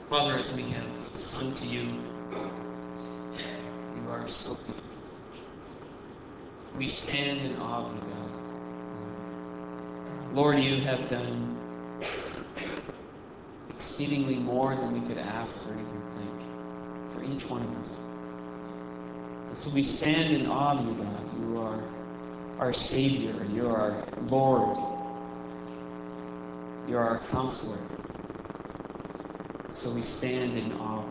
Father, as we have sung to you, you are so beautiful. We stand in awe of you, God. Lord, you have done exceedingly more than we could ask or even think for each one of us. And so we stand in awe of you, God. You are our Savior. You are our Lord. You are our Counselor. So we stand in awe of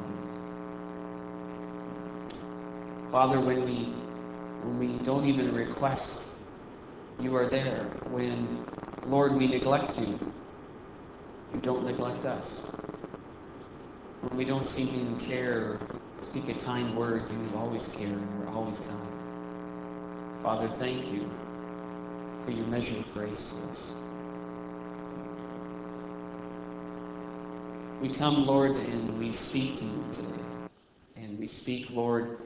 you. Father, when we don't even request, you are there. When, Lord, we neglect you, you don't neglect us. When we don't seem to even care or speak a kind word, you always care and are always kind. Father, thank you for your measure of grace to us. We come, Lord, and we speak to you today. And we speak, Lord,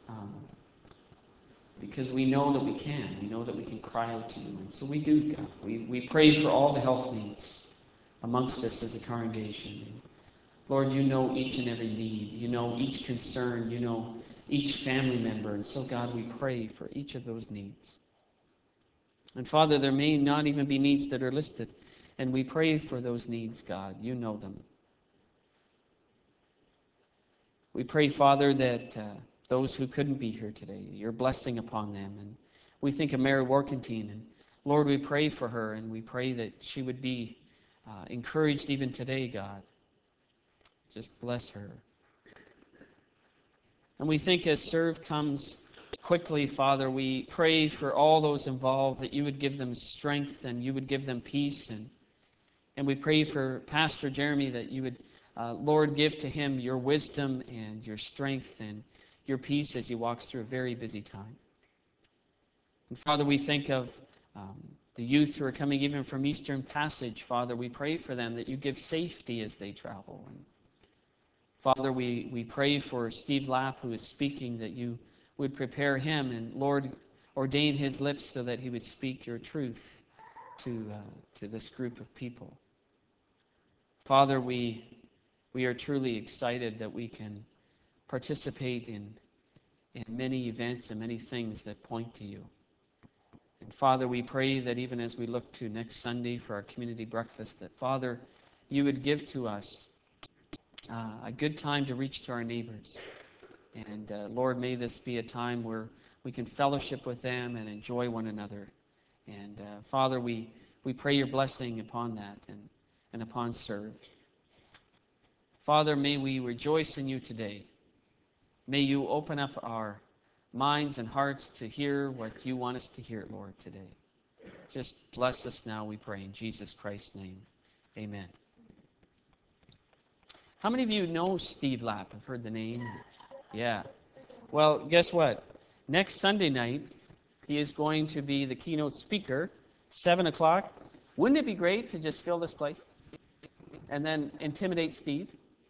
because we know that we can. We know that we can cry out to you. And so we do, God. We pray for all the health needs amongst us as a congregation. Lord, you know each and every need. You know each concern. You know each family member. And so, God, we pray for each of those needs. And Father, there may not even be needs that are listed. And we pray for those needs, God. You know them. We pray, Father, that those who couldn't be here today, your blessing upon them. And we think of Mary Warkentine. And Lord, we pray for her, and we pray that she would be encouraged even today, God. Just bless her. And we think as Serve comes quickly, Father, we pray for all those involved that you would give them strength and you would give them peace. And we pray for Pastor Jeremy that you would, Lord, give to him your wisdom and your strength and your peace as he walks through a very busy time. And Father, we think of the youth who are coming even from Eastern Passage. Father, we pray for them that you give safety as they travel. And Father, we pray for Steve Lapp, who is speaking, that you would prepare him and, Lord, ordain his lips so that he would speak your truth to this group of people. Father, we are truly excited that we can participate in many events and many things that point to you. And Father, we pray that even as we look to next Sunday for our community breakfast, that Father, you would give to us a good time to reach to our neighbors. And Lord, may this be a time where we can fellowship with them and enjoy one another. And Father, we pray your blessing upon that and upon Serve. Father, may we rejoice in you today. May you open up our minds and hearts to hear what you want us to hear, Lord, today. Just bless us now, we pray, in Jesus Christ's name. Amen. How many of you know Steve Lapp? I've heard the name. Yeah. Well, guess what? Next Sunday night, he is going to be the keynote speaker, 7 o'clock. Wouldn't it be great to just fill this place and then intimidate Steve?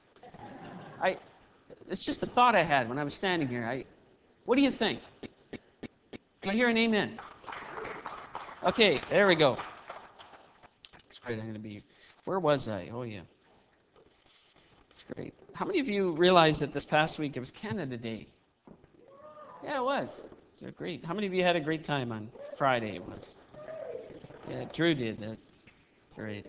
It's just a thought I had when I was standing here. What do you think? Can I hear an amen? Okay, there we go. It's great. I'm going to be. Where was I? Oh, yeah. It's great. How many of you realized that this past week it was Canada Day? Yeah, it was. So great. How many of you had a great time on Friday? It was. Yeah, Drew did. That's great.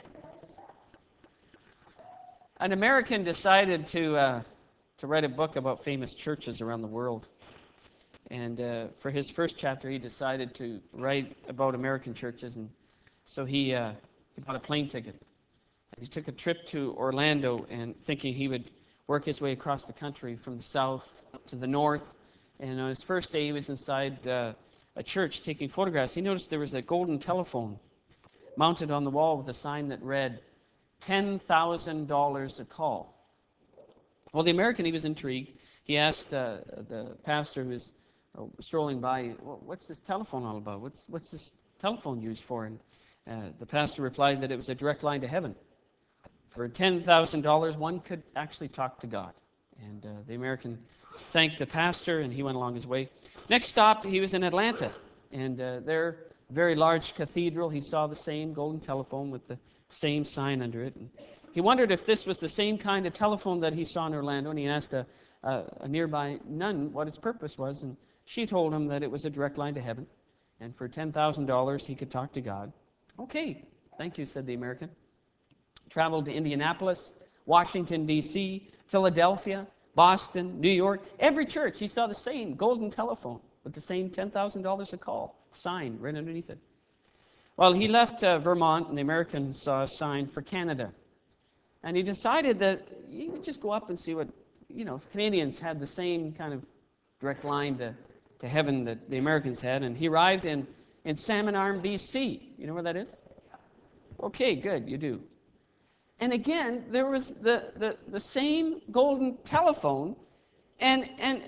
An American decided to write a book about famous churches around the world. And for his first chapter, he decided to write about American churches. And so he bought a plane ticket. He took a trip to Orlando and thinking he would work his way across the country from the south to the north. And on his first day, he was inside a church taking photographs. He noticed there was a golden telephone mounted on the wall with a sign that read, $10,000 a call. Well, the American, he was intrigued. He asked the pastor who was strolling by, well, what's this telephone all about? What's this telephone used for? And the pastor replied that it was a direct line to heaven. For $10,000, one could actually talk to God. And the American thanked the pastor, and he went along his way. Next stop, he was in Atlanta. And there, very large cathedral, he saw the same golden telephone with the same sign under it. And He wondered if this was the same kind of telephone that he saw in Orlando, and he asked a nearby nun what its purpose was, and she told him that it was a direct line to heaven, and for $10,000 he could talk to God. Okay, thank you, said the American. Traveled to Indianapolis, Washington, D.C., Philadelphia, Boston, New York. Every church, he saw the same golden telephone with the same $10,000 a call sign right underneath it. Well, he left Vermont, and the American saw a sign for Canada. And he decided that he would just go up and see what, if Canadians had the same kind of direct line to heaven that the Americans had. And he arrived in Salmon Arm, B.C. You know where that is? Okay, good, you do. And again, there was the same golden telephone, and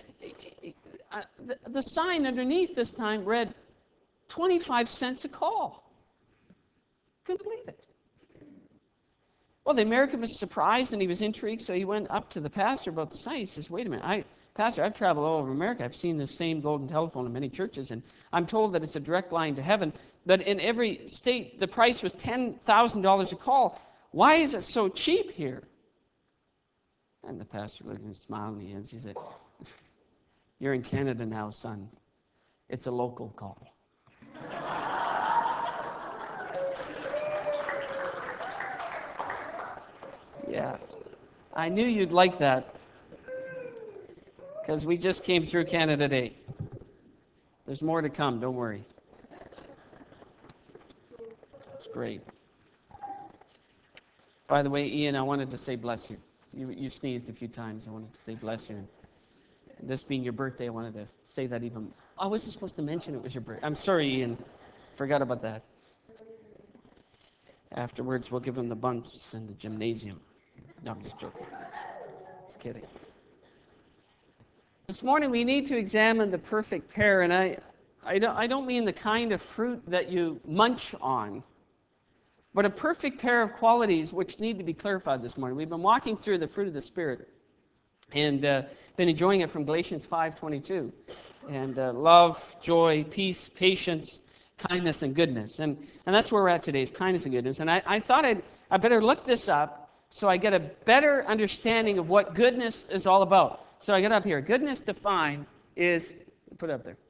the sign underneath this time read 25 cents a call. Couldn't believe it. Well, the American was surprised and he was intrigued, so he went up to the pastor about the sign. He says, wait a minute, Pastor, I've traveled all over America. I've seen this same golden telephone in many churches, and I'm told that it's a direct line to heaven, but in every state the price was $10,000 a call. Why is it so cheap here? And the pastor looked and smiled, and she said, you're in Canada now, son. It's a local call. Yeah, I knew you'd like that, because we just came through Canada Day. There's more to come, don't worry. It's great. By the way, Ian, I wanted to say bless you. You sneezed a few times. I wanted to say bless you. And this being your birthday, I wanted to say that even. I wasn't supposed to mention it was your birthday. I'm sorry, Ian. Forgot about that. Afterwards, we'll give him the bumps in the gymnasium. No, I'm just joking. Just kidding. This morning, we need to examine the perfect pear, and I don't mean the kind of fruit that you munch on, but a perfect pair of qualities which need to be clarified this morning. We've been walking through the fruit of the Spirit and been enjoying it from Galatians 5:22. And love, joy, peace, patience, kindness, and goodness. And that's where we're at today, is kindness and goodness. And I thought I better look this up so I get a better understanding of what goodness is all about. So I get up here. Goodness defined is, put it up there.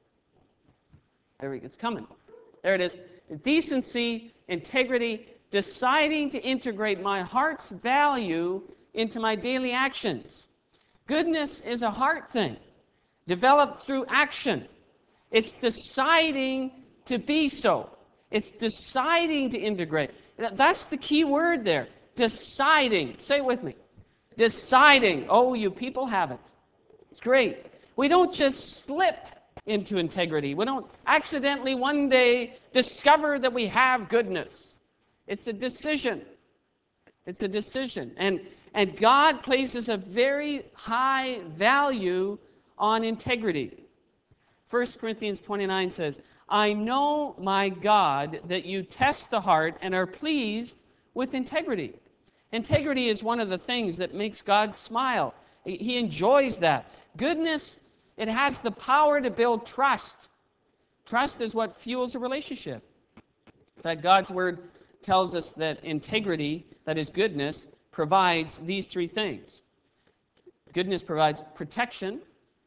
There we go. It's coming. There it is. Decency, integrity, deciding to integrate my heart's value into my daily actions. Goodness is a heart thing, developed through action. It's deciding to be so. It's deciding to integrate. That's the key word there. Deciding. Say it with me. Deciding. Oh, you people have it. It's great. We don't just slip into integrity. We don't accidentally one day discover that we have goodness. It's a decision. It's a decision. And God places a very high value on integrity. 1 Corinthians 29 says, I know, my God, that you test the heart and are pleased with integrity. Integrity is one of the things that makes God smile. He enjoys that. Goodness, it has the power to build trust. Trust is what fuels a relationship. In fact, God's word tells us that integrity, that is goodness, provides these three things. Goodness provides protection,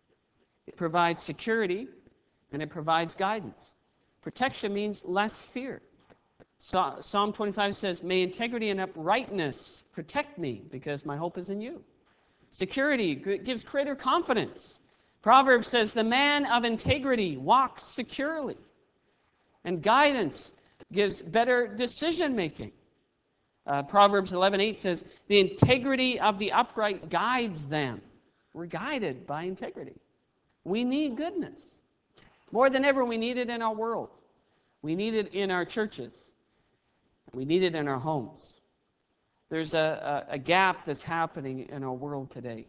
it provides security, and it provides guidance. Protection means less fear. Psalm 25 says, may integrity and uprightness protect me because my hope is in you. Security gives greater confidence. Proverbs says, the man of integrity walks securely. And guidance gives better decision making. Proverbs 11:8 says, the integrity of the upright guides them. We're guided by integrity. We need goodness. More than ever, we need it in our world. We need it in our churches. We need it in our homes. There's a gap that's happening in our world today.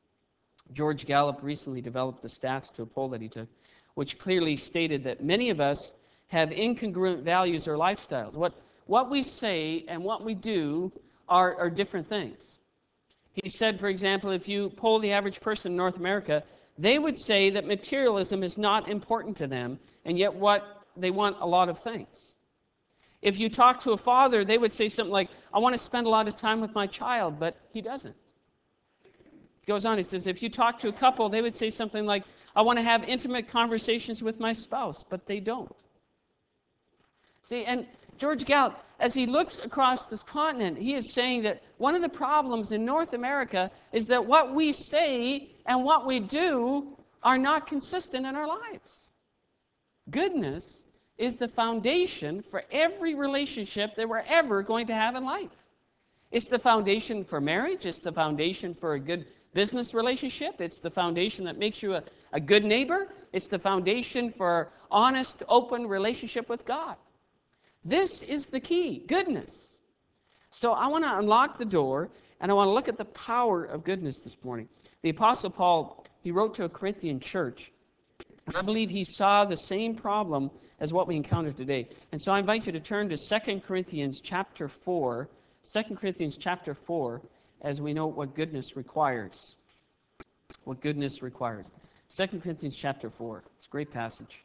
George Gallup recently developed the stats to a poll that he took, which clearly stated that many of us have incongruent values or lifestyles. What we say and what we do are different things. He said, for example, if you poll the average person in North America, they would say that materialism is not important to them, and yet they want a lot of things. If you talk to a father, they would say something like, I want to spend a lot of time with my child, but he doesn't. He goes on, he says, if you talk to a couple, they would say something like, I want to have intimate conversations with my spouse, but they don't. See, and George Gallup, as he looks across this continent, he is saying that one of the problems in North America is that what we say and what we do are not consistent in our lives. Goodness is the foundation for every relationship that we're ever going to have in life. It's the foundation for marriage. It's the foundation for a good business relationship. It's the foundation that makes you a good neighbor. It's the foundation for honest, open relationship with God. This is the key, goodness. So I want to unlock the door, and I want to look at the power of goodness this morning. The Apostle Paul, he wrote to a Corinthian church, and I believe he saw the same problem as what we encounter today. And so I invite you to turn to 2 Corinthians chapter 4, 2 Corinthians chapter 4, as we know what goodness requires. What goodness requires. 2 Corinthians chapter 4. It's a great passage.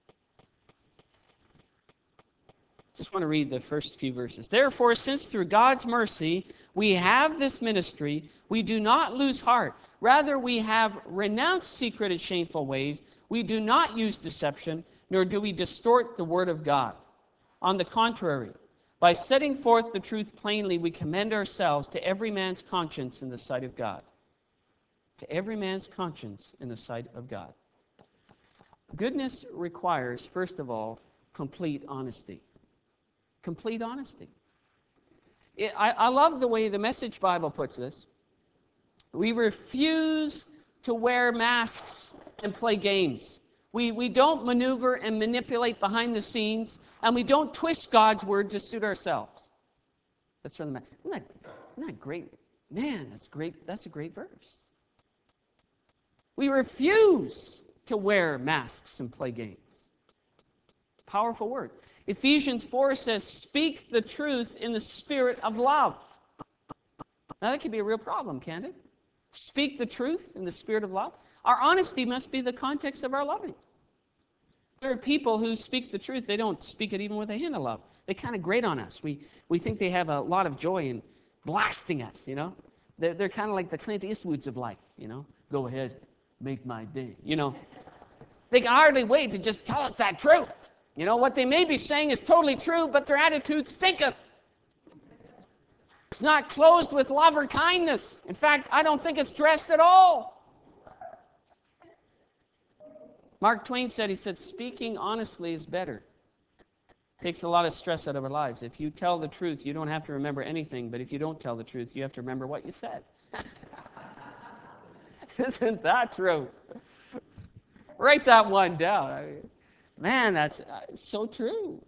Just want to read the first few verses. Therefore, since through God's mercy we have this ministry, we do not lose heart. Rather, we have renounced secret and shameful ways. We do not use deception, nor do we distort the word of God. On the contrary, by setting forth the truth plainly, we commend ourselves to every man's conscience in the sight of God. To every man's conscience in the sight of God. Goodness requires, first of all, complete honesty. Complete honesty. I love the way the Message Bible puts this. We refuse to wear masks and play games. We don't maneuver and manipulate behind the scenes, and we don't twist God's word to suit ourselves. That's from the Isn't that great? Man, that's great. That's a great verse. We refuse to wear masks and play games. Powerful word. Ephesians 4 says, speak the truth in the spirit of love. Now that could be a real problem, can't it? Speak the truth in the spirit of love. Our honesty must be the context of our loving. There are people who speak the truth. They don't speak it even with a hint of love. They kind of grate on us. We think they have a lot of joy in blasting us, you know. They're kind of like the Clint Eastwoods of life, you know. Go ahead, make my day, you know. They can hardly wait to just tell us that truth. You know, what they may be saying is totally true, but their attitude stinketh. It's not clothed with love or kindness. In fact, I don't think it's dressed at all. Mark Twain said, speaking honestly is better. Takes a lot of stress out of our lives. If you tell the truth, you don't have to remember anything, but if you don't tell the truth, you have to remember what you said. Isn't that true? Write that one down. Man, that's so true.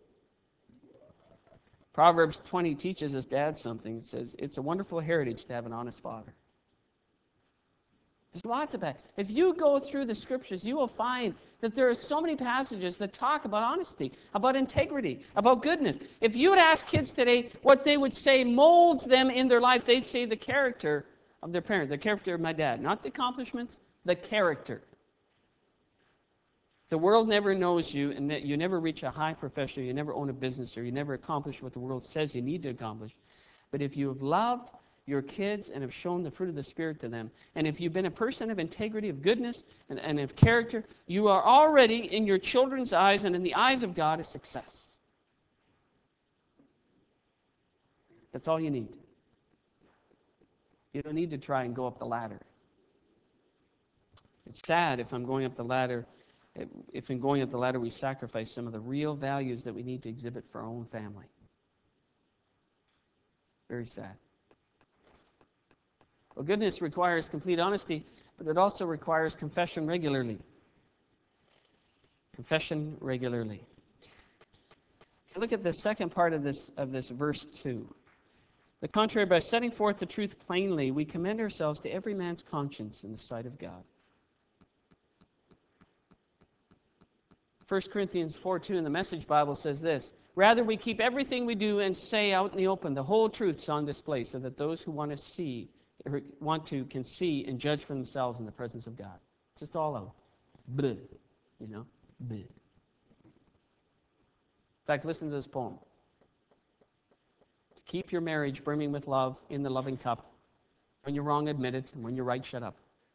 Proverbs 20 teaches us dad something. It says, it's a wonderful heritage to have an honest father. There's lots of that. If you go through the scriptures, you will find that there are so many passages that talk about honesty, about integrity, about goodness. If you would ask kids today what they would say molds them in their life, they'd say the character of their parent, the character of my dad. Not the accomplishments, the character. The world never knows you, and that you never reach a high profession, you never own a business, or you never accomplish what the world says you need to accomplish. But if you have loved your kids and have shown the fruit of the Spirit to them, and if you've been a person of integrity, of goodness, and of character, you are already, in your children's eyes and in the eyes of God, a success. That's all you need. You don't need to try and go up the ladder. It's sad if I'm going up the ladder. If in going up the ladder we sacrifice some of the real values that we need to exhibit for our own family. Very sad. Well, goodness requires complete honesty, but it also requires confession regularly. Confession regularly. Look at the second part of this verse 2. The contrary, by setting forth the truth plainly, we commend ourselves to every man's conscience in the sight of God. 1 Corinthians 4:2 in the Message Bible says this, rather we keep everything we do and say out in the open, the whole truth's on display, so that those who want to can see and judge for themselves in the presence of God. Just all out. Bleh. You know? Bleh. In fact, listen to this poem. Keep your marriage brimming with love in the loving cup. When you're wrong, admit it. And when you're right, shut up.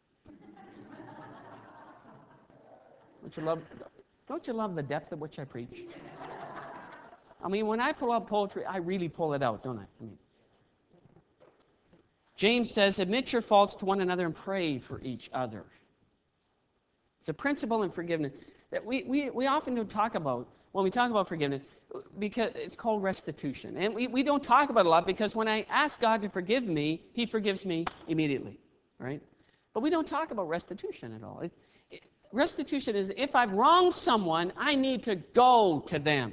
Don't you love the depth at which I preach? I mean, when I pull out poetry, I really pull it out, don't I? James says, admit your faults to one another and pray for each other. It's a principle in forgiveness that we often don't talk about when we talk about forgiveness, because it's called restitution. And we don't talk about it a lot, because when I ask God to forgive me, He forgives me immediately, right? But we don't talk about restitution at all. Restitution is, if I've wronged someone, I need to go to them.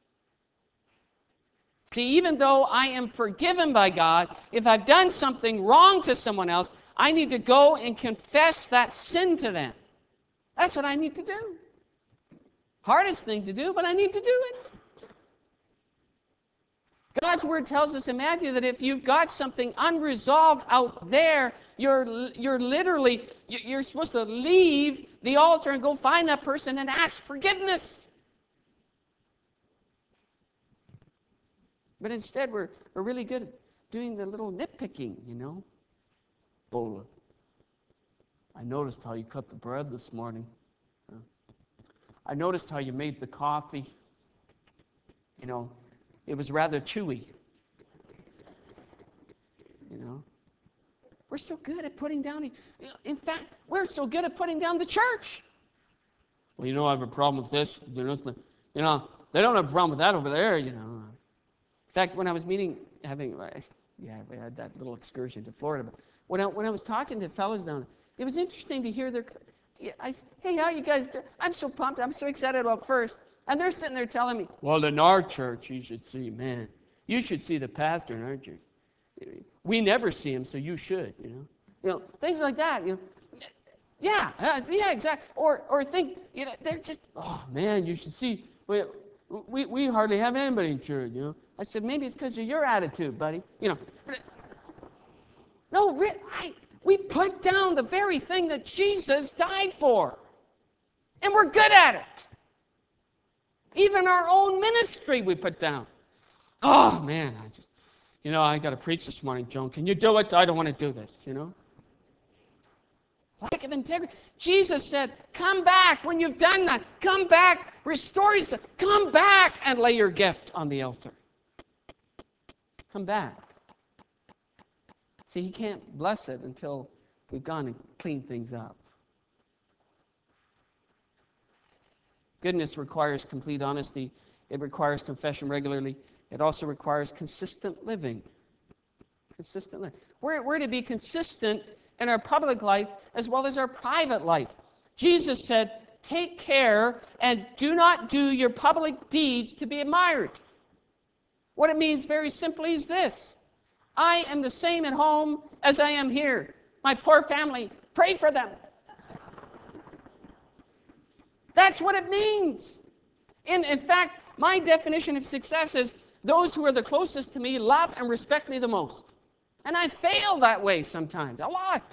See, even though I am forgiven by God, if I've done something wrong to someone else, I need to go and confess that sin to them. That's what I need to do. Hardest thing to do, but I need to do it. God's word tells us in Matthew that if you've got something unresolved out there, you're supposed to leave the altar and go find that person and ask forgiveness. But instead, we're really good at doing the little nitpicking, you know. Oh, I noticed how you cut the bread this morning. I noticed how you made the coffee. You know, it was rather chewy. You know, we're so good at putting down. In fact, we're so good at putting down the church. Well, you know, I have a problem with this. You know, they don't have a problem with that over there. You know. In fact, when I was we had that little excursion to Florida. But when I was talking to fellows down there, it was interesting to hear hey, how you guys doing? I'm so pumped. I'm so excited about First. And they're sitting there telling me, well, in our church, you should see the pastor in our church. We never see him, so you should, you know. Things like that, you know. Yeah, exactly. Or things, you know, they're just, oh, man, you should see. We hardly have anybody in church, you know. I said, maybe it's because of your attitude, buddy. You know. No, we put down the very thing that Jesus died for. And we're good at it. Even our own ministry we put down. Oh, man, I got to preach this morning, Joan. Can you do it? I don't want to do this, you know. Lack of integrity. Jesus said, come back when you've done that. Come back, restore yourself. Come back and lay your gift on the altar. Come back. See, He can't bless it until we've gone and cleaned things up. Goodness requires complete honesty. It requires confession regularly. It also requires consistent living. Consistent living. We're to be consistent in our public life as well as our private life. Jesus said, take care and do not do your public deeds to be admired. What it means very simply is this. I am the same at home as I am here. My poor family, pray for them. That's what it means. In fact, my definition of success is those who are the closest to me love and respect me the most. And I fail that way sometimes, a lot.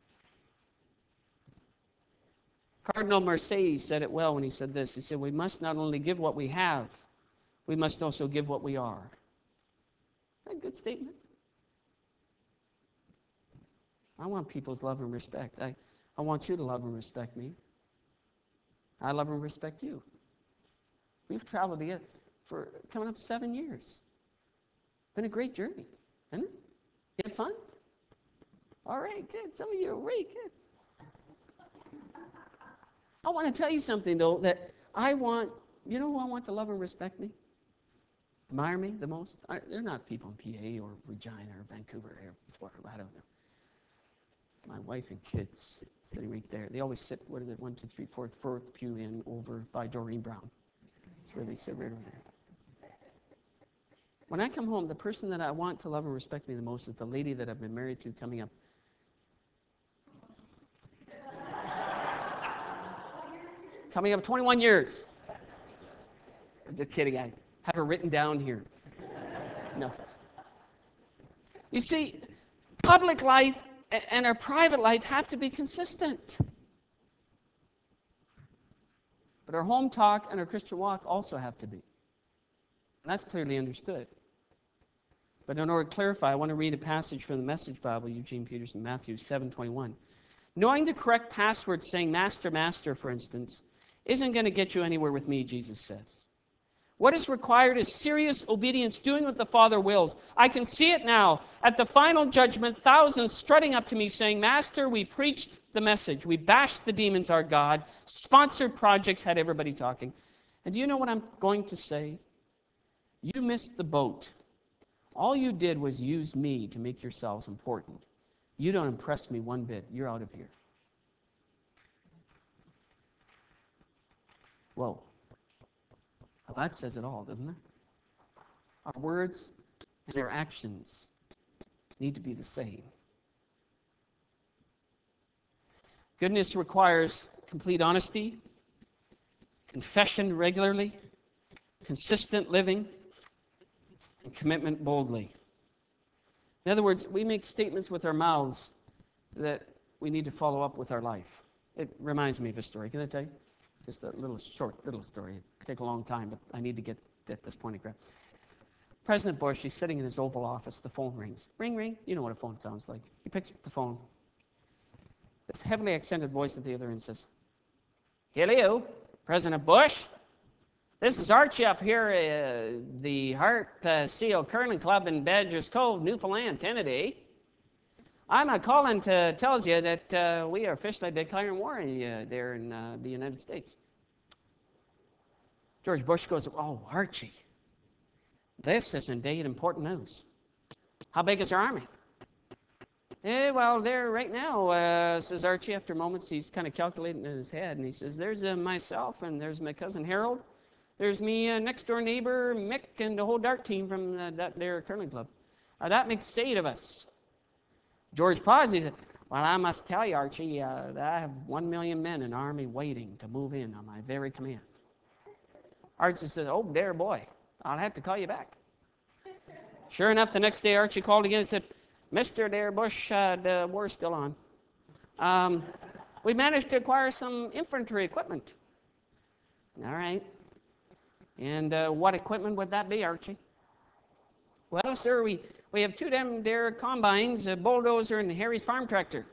Cardinal Marseille said it well when he said this. He said, we must not only give what we have, we must also give what we are. Isn't that a good statement? I want people's love and respect. I want you to love and respect me. I love and respect you. We've traveled together for coming up 7 years. Been a great journey, hasn't it? You had fun? All right, good. Some of you are really good. I want to tell you something, though, that you know who I want to love and respect me? Admire me the most? They're not people in PA or Regina or Vancouver or Florida. I don't know. My wife and kids sitting right there. They always sit, 1, 2, 3, 4th pew in over by Doreen Brown. That's where they sit right over there. When I come home, the person that I want to love and respect me the most is the lady that I've been married to coming up. Coming up 21 years. I'm just kidding. I have her written down here. No. You see, public life and our private life have to be consistent. But our home talk and our Christian walk also have to be. And that's clearly understood. But in order to clarify, I want to read a passage from the Message Bible, Eugene Peterson, Matthew 7:21. Knowing the correct password, saying Master, Master, for instance, isn't going to get you anywhere with me, Jesus says. What is required is serious obedience, doing what the Father wills. I can see it now. At the final judgment, thousands strutting up to me saying, Master, we preached the message. We bashed the demons, our God. Sponsored projects, had everybody talking. And do you know what I'm going to say? You missed the boat. All you did was use me to make yourselves important. You don't impress me one bit. You're out of here. Whoa. Well, that says it all, doesn't it? Our words and our actions need to be the same. Goodness requires complete honesty, confession regularly, consistent living, and commitment boldly. In other words, we make statements with our mouths that we need to follow up with our life. It reminds me of a story. Can I tell you? Just a short story. It'll take a long time, but I need to get at this point across. President Bush, he's sitting in his Oval Office. The phone rings. Ring, ring. You know what a phone sounds like. He picks up the phone. This heavily accented voice at the other end says, Hello, President Bush. This is Archie up here, the Heart Seal Curling Club in Badger's Cove, Newfoundland, Tennessee. I'm calling to tell you that we are officially declaring war on you there in the United States. George Bush goes, oh, Archie, this is indeed important news. How big is your army? Well, there right now, says Archie. After moments, he's kind of calculating in his head, and he says, there's myself, and there's my cousin Harold. There's me next-door neighbor Mick, and the whole dart team from that there curling club. That makes 8 of us. George paused. He said, well, I must tell you, Archie, that I have 1 million men in the army waiting to move in on my very command. Archie says, oh, dear boy, I'll have to call you back. Sure enough, the next day, Archie called again and said, Mr. Dare Bush, the war's still on. We managed to acquire some infantry equipment. All right. And what equipment would that be, Archie? Well, sir, we have 2 of them there combines, a bulldozer and Harry's farm tractor.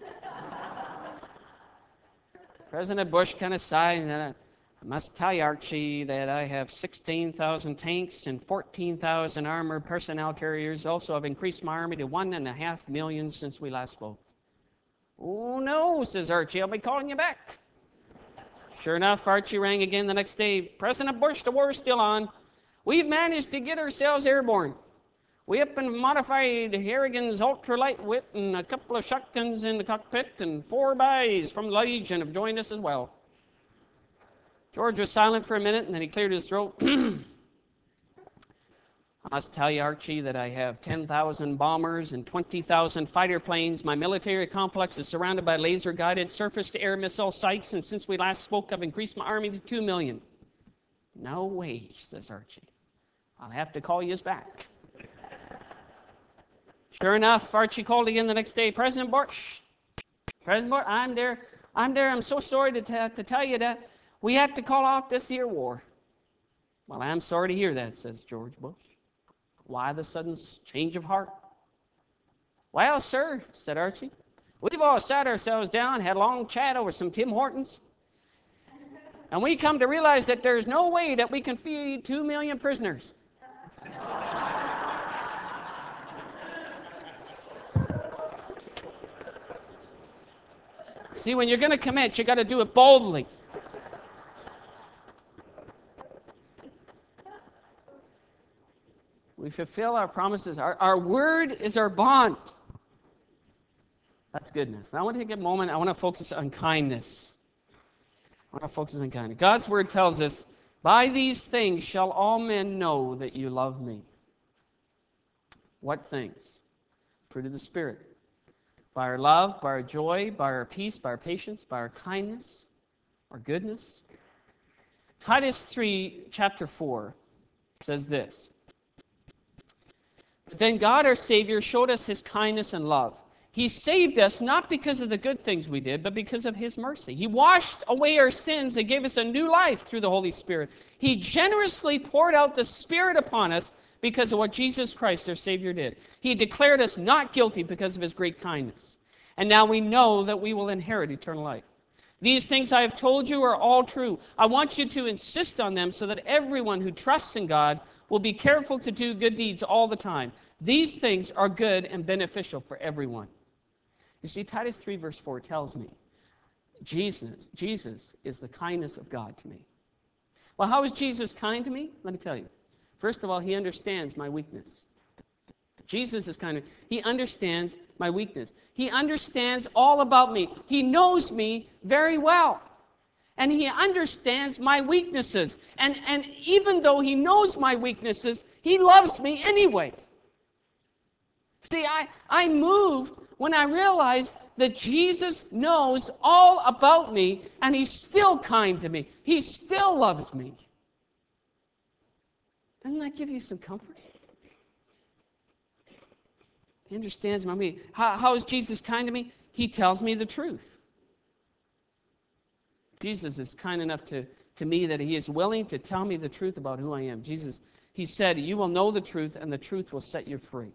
President Bush kind of sighed, and I must tell you, Archie, that I have 16,000 tanks and 14,000 armored personnel carriers. Also, I've increased my army to 1.5 million since we last spoke. Oh, no, says Archie, I'll be calling you back. Sure enough, Archie rang again the next day. President Bush, the war's still on. We've managed to get ourselves airborne. We up and modified Harrigan's ultralight wit and a couple of shotguns in the cockpit, and 4 buys from the Legion have joined us as well. George was silent for a minute, and then he cleared his throat. I must tell you, Archie, that I have 10,000 bombers and 20,000 fighter planes. My military complex is surrounded by laser-guided surface-to-air missile sites, and since we last spoke, I've increased my army to 2 million. No way, says Archie. I'll have to call you back. Sure enough, Archie called again the next day. President Bush, I'm there. I'm so sorry to tell you that we had to call off this here war. Well, I'm sorry to hear that, says George Bush. Why the sudden change of heart? Well, sir, said Archie, we've all sat ourselves down, had a long chat over some Tim Hortons, and we come to realize that there's no way that we can feed 2 million prisoners. See, when you're going to commit, you got to do it boldly. We fulfill our promises. Our word is our bond. That's goodness. Now I want to take a moment. I want to focus on kindness. God's word tells us, by these things shall all men know that you love me. What things? Fruit of the Spirit. By our love, by our joy, by our peace, by our patience, by our kindness, our goodness. Titus 3, chapter 4 says this. But then God, our Savior, showed us his kindness and love. He saved us not because of the good things we did, but because of his mercy. He washed away our sins and gave us a new life through the Holy Spirit. He generously poured out the Spirit upon us because of what Jesus Christ, our Savior, did. He declared us not guilty because of his great kindness. And now we know that we will inherit eternal life. These things I have told you are all true. I want you to insist on them so that everyone who trusts in God will be careful to do good deeds all the time. These things are good and beneficial for everyone. You see, Titus 3 verse 4 tells me Jesus is the kindness of God to me. Well, how is Jesus kind to me? Let me tell you. First of all, he understands my weakness. Jesus is kind of, he understands my weakness. He understands all about me. He knows me very well. And he understands my weaknesses. And even though he knows my weaknesses, he loves me anyway. See, I moved when I realized that Jesus knows all about me, and he's still kind to me. He still loves me. Doesn't that give you some comfort? He understands me. How is Jesus kind to me? He tells me the truth. Jesus is kind enough to me that he is willing to tell me the truth about who I am. Jesus, he said, you will know the truth, and the truth will set you free.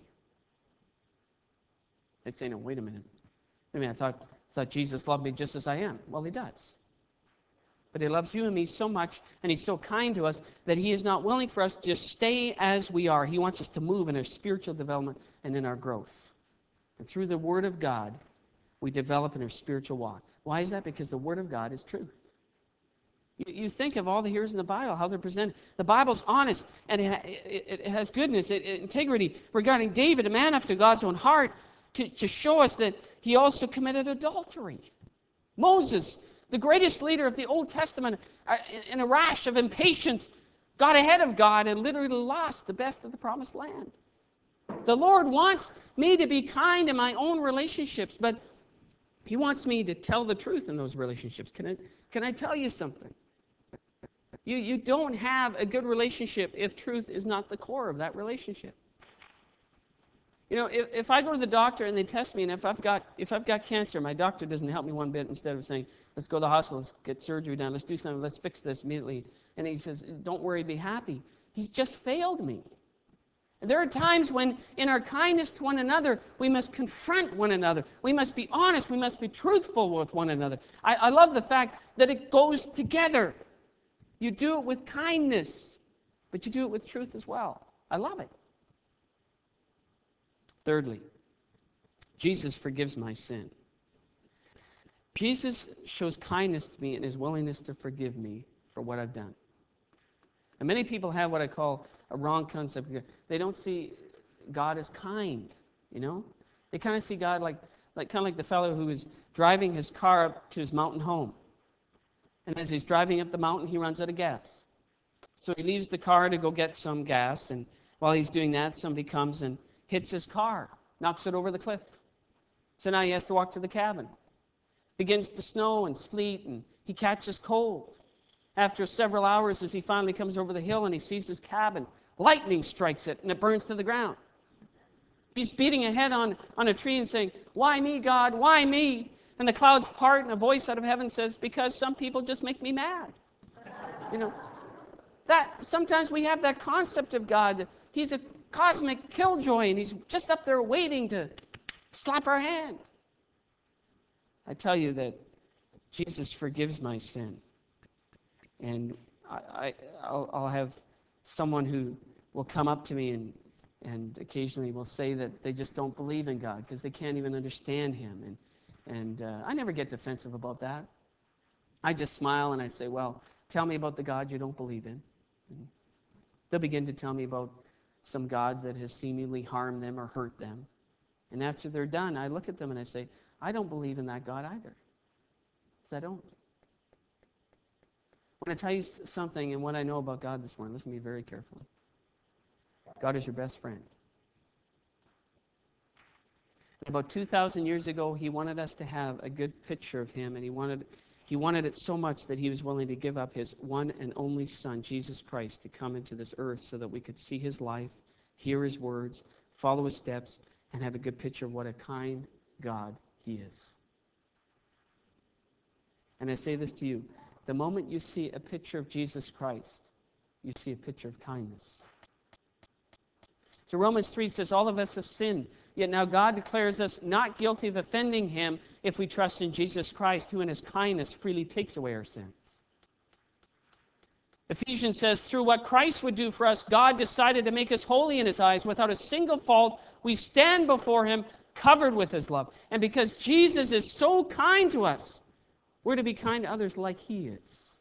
They say, no, wait a minute. I thought Jesus loved me just as I am. Well, he does. But he loves you and me so much, and he's so kind to us, that he is not willing for us to just stay as we are. He wants us to move in our spiritual development and in our growth. And through the Word of God, we develop in our spiritual walk. Why is that? Because the Word of God is truth. You think of all the heroes in the Bible, how they're presented. The Bible's honest, and it has goodness, integrity regarding David, a man after God's own heart, to show us that he also committed adultery. Moses, the greatest leader of the Old Testament, in a rash of impatience, got ahead of God and literally lost the best of the promised land. The Lord wants me to be kind in my own relationships, but he wants me to tell the truth in those relationships. Can I tell you something? You don't have a good relationship if truth is not the core of that relationship. You know, if I go to the doctor and they test me, and if I've got cancer, my doctor doesn't help me one bit. Instead of saying, let's go to the hospital, let's get surgery done, let's do something, let's fix this immediately. And he says, don't worry, be happy. He's just failed me. And there are times when in our kindness to one another, we must confront one another. We must be honest. We must be truthful with one another. I love the fact that it goes together. You do it with kindness, but you do it with truth as well. I love it. Thirdly, Jesus forgives my sin. Jesus shows kindness to me and his willingness to forgive me for what I've done. And many people have what I call a wrong concept. They don't see God as kind, you know? They kind of see God like the fellow who is driving his car up to his mountain home. And as he's driving up the mountain, he runs out of gas. So he leaves the car to go get some gas, and while he's doing that, somebody comes and hits his car, knocks it over the cliff. So now he has to walk to the cabin. Begins to snow and sleet, and he catches cold. After several hours, as he finally comes over the hill and he sees his cabin, lightning strikes it, and it burns to the ground. He's beating a head on a tree and saying, why me, God? Why me? And the clouds part, and a voice out of heaven says, because some people just make me mad. You know, that sometimes we have that concept of God. He's a cosmic killjoy, and he's just up there waiting to slap our hand. I tell you that Jesus forgives my sin. And I'll have someone who will come up to me and occasionally will say that they just don't believe in God because they can't even understand him. And I never get defensive about that. I just smile and I say, well, tell me about the God you don't believe in. And they'll begin to tell me about some God that has seemingly harmed them or hurt them. And after they're done, I look at them and I say, I don't believe in that God either. Because I don't. I want to tell you something and what I know about God this morning. Listen to me very carefully. God is your best friend. About 2,000 years ago, he wanted us to have a good picture of him, and he wanted it so much that he was willing to give up his one and only Son, Jesus Christ, to come into this earth so that we could see his life, hear his words, follow his steps, and have a good picture of what a kind God he is. And I say this to you, the moment you see a picture of Jesus Christ, you see a picture of kindness. So Romans 3 says, all of us have sinned, yet now God declares us not guilty of offending him if we trust in Jesus Christ, who in his kindness freely takes away our sins. Ephesians says, through what Christ would do for us, God decided to make us holy in his eyes. Without a single fault, we stand before him covered with his love. And because Jesus is so kind to us, we're to be kind to others like he is.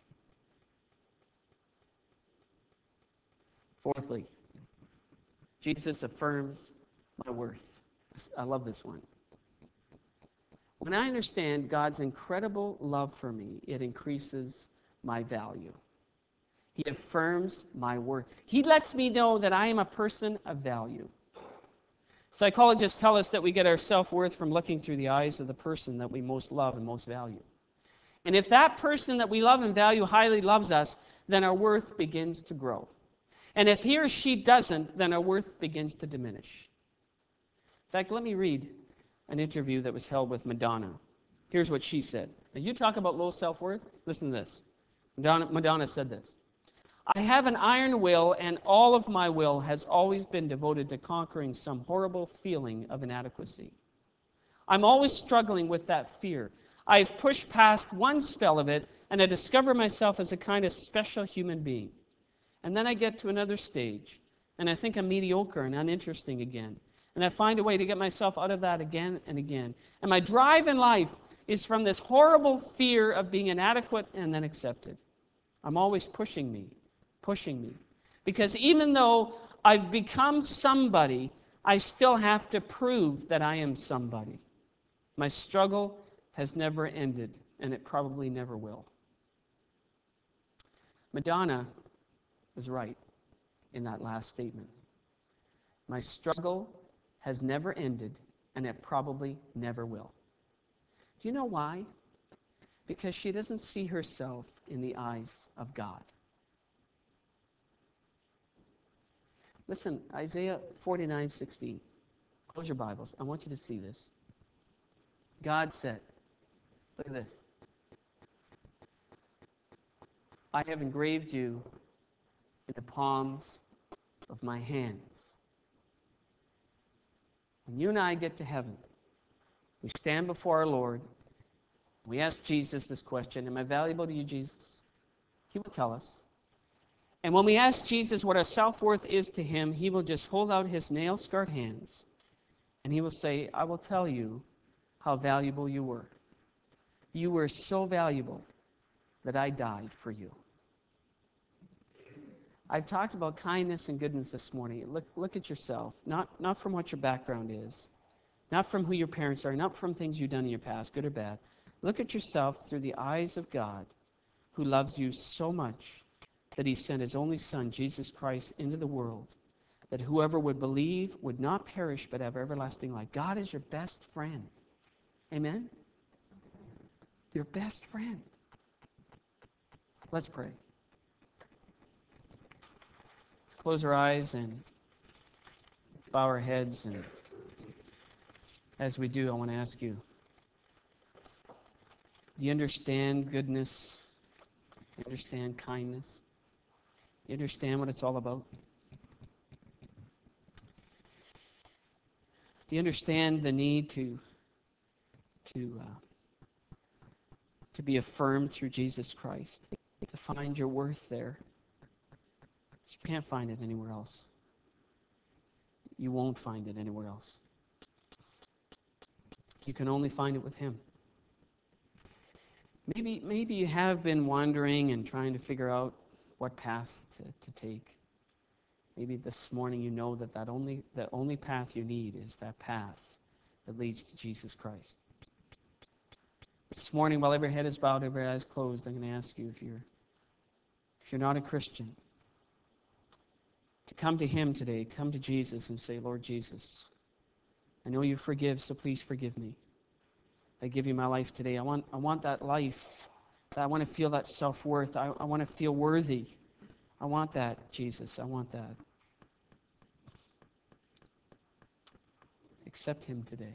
Fourthly, Jesus affirms my worth. I love this one. When I understand God's incredible love for me, it increases my value. He affirms my worth. He lets me know that I am a person of value. Psychologists tell us that we get our self-worth from looking through the eyes of the person that we most love and most value. And if that person that we love and value highly loves us, then our worth begins to grow. And if he or she doesn't, then our worth begins to diminish. In fact, let me read an interview that was held with Madonna. Here's what she said. Now, you talk about low self-worth? Listen to this. Madonna said this. I have an iron will, and all of my will has always been devoted to conquering some horrible feeling of inadequacy. I'm always struggling with that fear. I've pushed past one spell of it, and I discover myself as a kind of special human being. And then I get to another stage, and I think I'm mediocre and uninteresting again. And I find a way to get myself out of that again and again. And my drive in life is from this horrible fear of being inadequate and then accepted. I'm always pushing me. Because even though I've become somebody, I still have to prove that I am somebody. My struggle has never ended, and it probably never will. Madonna was right in that last statement. My struggle has never ended, and it probably never will. Do you know why? Because she doesn't see herself in the eyes of God. Listen, Isaiah 49:16. Close your Bibles. I want you to see this. God said, look at this. I have engraved you in the palms of my hands. When you and I get to heaven, we stand before our Lord. We ask Jesus this question, am I valuable to you, Jesus? He will tell us. And when we ask Jesus what our self-worth is to him, he will just hold out his nail-scarred hands, and he will say, I will tell you how valuable you were. You were so valuable that I died for you. I've talked about kindness and goodness this morning. Look at yourself, not from what your background is, not from who your parents are, not from things you've done in your past, good or bad. Look at yourself through the eyes of God, who loves you so much that he sent his only Son, Jesus Christ, into the world, that whoever would believe would not perish but have everlasting life. God is your best friend. Amen? Your best friend. Let's pray. Let's close our eyes and bow our heads. And as we do, I want to ask you, do you understand goodness? Do you understand kindness? Do you understand what it's all about? Do you understand the need to be affirmed through Jesus Christ? To find your worth there. You can't find it anywhere else. You won't find it anywhere else. You can only find it with him. Maybe you have been wandering and trying to figure out what path to take. Maybe this morning you know that the only path you need is that path that leads to Jesus Christ. This morning, while every head is bowed, every eye is closed, I'm going to ask you, if you're not a Christian, to come to him today, come to Jesus and say, Lord Jesus, I know you forgive, so please forgive me. I give you my life today. I want that life. I want to feel that self-worth. I want to feel worthy. I want that, Jesus. I want that. Accept him today.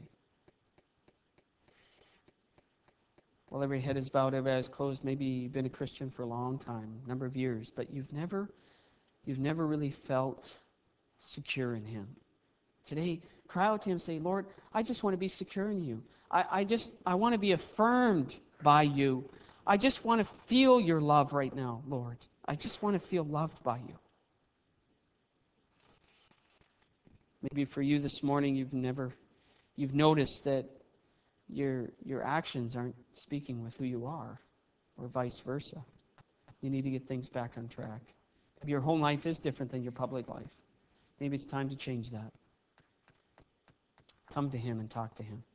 While every head is bowed, every eye is closed, maybe you've been a Christian for a long time, a number of years, but you've never really felt secure in him. Today, cry out to him and say, Lord, I just want to be secure in you. I want to be affirmed by you. I just want to feel your love right now, Lord. I just want to feel loved by you. Maybe for you this morning, you've noticed that your actions aren't speaking with who you are, or vice versa. You need to get things back on track. Maybe your home life is different than your public life. Maybe it's time to change that. Come to him and talk to him.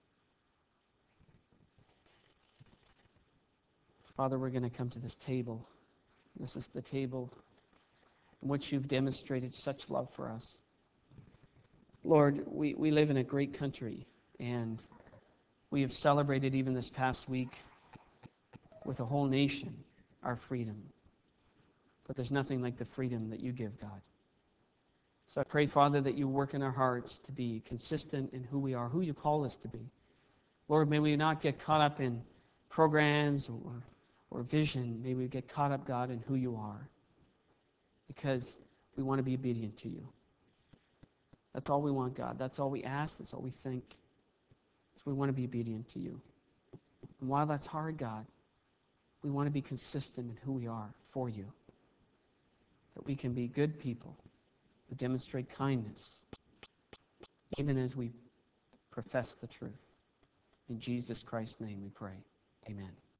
Father, we're going to come to this table. This is the table in which you've demonstrated such love for us. Lord, we live in a great country, and we have celebrated even this past week with a whole nation our freedom. But there's nothing like the freedom that you give, God. So I pray, Father, that you work in our hearts to be consistent in who we are, who you call us to be. Lord, may we not get caught up in programs or vision. May we get caught up, God, in who you are, because we want to be obedient to you. That's all we want, God. That's all we ask. That's all we think. So we want to be obedient to you. And while that's hard, God, we want to be consistent in who we are for you, that we can be good people who demonstrate kindness, even as we profess the truth. In Jesus Christ's name we pray. Amen.